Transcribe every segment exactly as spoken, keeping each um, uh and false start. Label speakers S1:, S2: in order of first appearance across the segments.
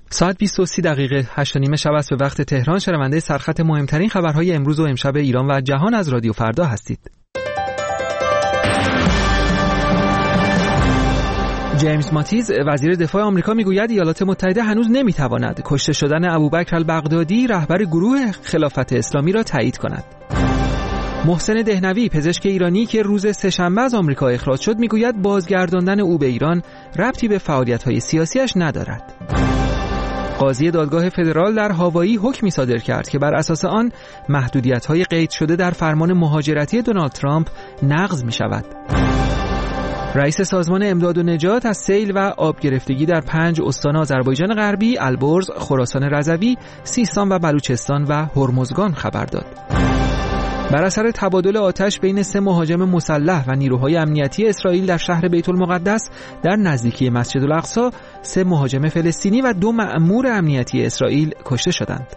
S1: ساعت بیست و سه دقیقه هشت و نیم شب است به وقت تهران. شنونده سرخط مهمترین خبرهای امروز و امشب ایران و جهان از رادیو فردا هستید. جیمز ماتیز وزیر دفاع آمریکا میگوید ایالات متحده هنوز نمیتواند کشته شدن ابوبکر البغدادی رهبر گروه خلافت اسلامی را تایید کند. محسن دهنوی پزشک ایرانی که روز سه‌شنبه از آمریکا اخراج شد میگوید بازگرداندن او به ایران ربطی به فعالیت‌های سیاسیش ندارد. قاضی دادگاه فدرال در هاوایی حکمی صادر کرد که بر اساس آن محدودیت‌های قید شده در فرمان مهاجرتی دونالد ترامپ نقض می‌شود. رئیس سازمان امداد و نجات از سیل و آب گرفتگی در پنج استان آذربایجان غربی، البرز، خراسان رضوی، سیستان و بلوچستان و هرمزگان خبر داد. بر اثر تبادل آتش بین سه مهاجم مسلح و نیروهای امنیتی اسرائیل در شهر بیت المقدس در نزدیکی مسجد الاقصی، سه مهاجم فلسطینی و دو مأمور امنیتی اسرائیل کشته شدند.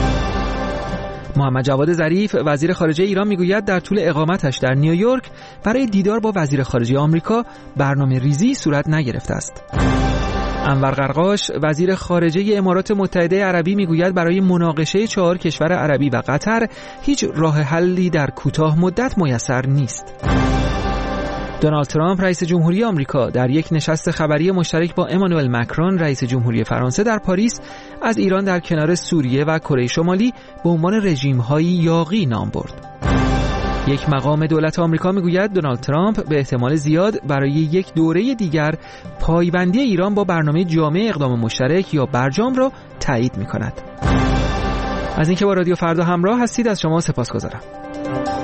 S1: محمد جواد ظریف وزیر خارجه ایران میگوید در طول اقامتش در نیویورک برای دیدار با وزیر خارجه آمریکا برنامه ریزی صورت نگرفته است. انور قرقاش وزیر خارجه امارات متحده عربی میگوید برای مناقشه چهار کشور عربی و قطر هیچ راه حلی در کوتاه مدت میسر نیست. دونالد ترامپ رئیس جمهوری آمریکا در یک نشست خبری مشترک با امانوئل مکرون رئیس جمهوری فرانسه در پاریس از ایران در کنار سوریه و کره شمالی به عنوان رژیم‌های یاغی نام برد. یک مقام دولت آمریکا میگوید دونالد ترامپ به احتمال زیاد برای یک دوره دیگر پایبندی ایران با برنامه جامع اقدام مشترک یا برجام را تایید می‌کند. از اینکه با رادیو فردا همراه هستید از شما سپاسگزارم.